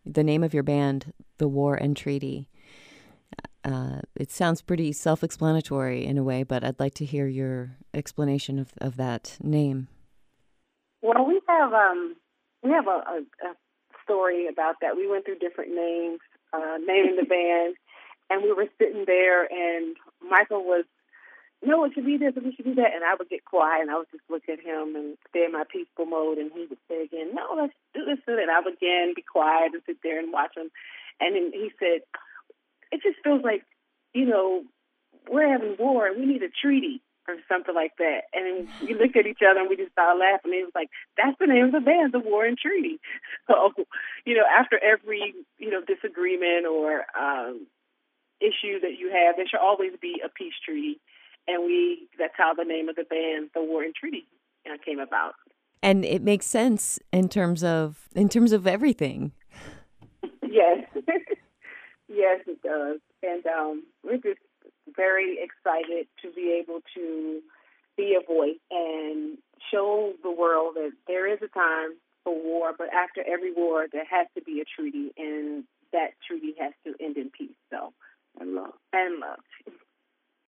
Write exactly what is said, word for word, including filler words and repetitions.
the name of your band, The War and Treaty. Uh, it sounds pretty self-explanatory in a way, but I'd like to hear your explanation of, of that name. Well, we have um, we have a, a, a story about that. We went through different names, uh, naming the band, and we were sitting there, and Michael was, no, it should be this, and it should be that, and I would get quiet, and I would just look at him and stay in my peaceful mode, and he would say again, no, let's do this, and I would again be quiet and sit there and watch him, and then he said, it just feels like, you know, we're having war, and we need a treaty, or something like that. And then we looked at each other and we just started laughing. It was like, that's the name of the band, The War and Treaty. So, you know, after every, you know, disagreement or um, issue that you have, there should always be a peace treaty. And we, that's how the name of the band, The War and Treaty, uh, came about. And it makes sense in terms of, in terms of everything. Yes. Yes, it does. And um, we're just very excited to be able to be a voice and show the world that there is a time for war, but after every war, there has to be a treaty.